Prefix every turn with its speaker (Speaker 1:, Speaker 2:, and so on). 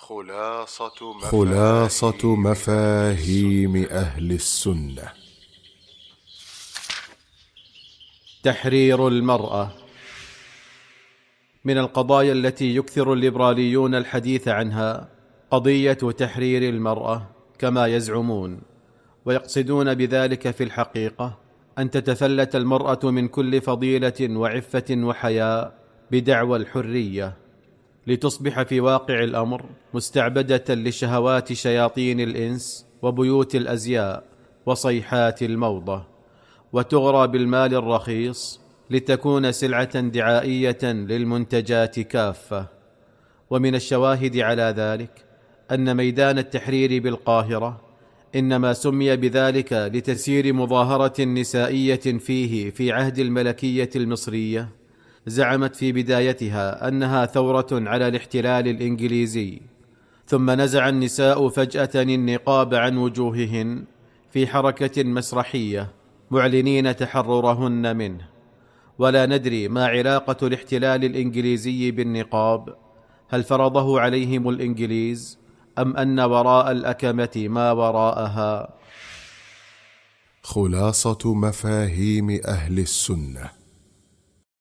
Speaker 1: خلاصة مفاهيم أهل السنة.
Speaker 2: تحرير المرأة. من القضايا التي يكثر الليبراليون الحديث عنها قضية تحرير المرأة كما يزعمون، ويقصدون بذلك في الحقيقة أن تتفلت المرأة من كل فضيلة وعفة وحياء بدعوى الحرية، لتصبح في واقع الأمر مستعبدة لشهوات شياطين الإنس وبيوت الأزياء وصيحات الموضة، وتغرى بالمال الرخيص لتكون سلعة دعائية للمنتجات كافة. ومن الشواهد على ذلك أن ميدان التحرير بالقاهرة إنما سمي بذلك لتسيير مظاهرة نسائية فيه في عهد الملكية المصرية زعمت في بدايتها أنها ثورة على الاحتلال الإنجليزي، ثم نزع النساء فجأة النقاب عن وجوههن في حركة مسرحية معلنين تحررهن منه. ولا ندري ما علاقة الاحتلال الإنجليزي بالنقاب، هل فرضه عليهم الإنجليز أم أن وراء الأكمة ما وراءها؟
Speaker 1: خلاصة مفاهيم أهل السنة.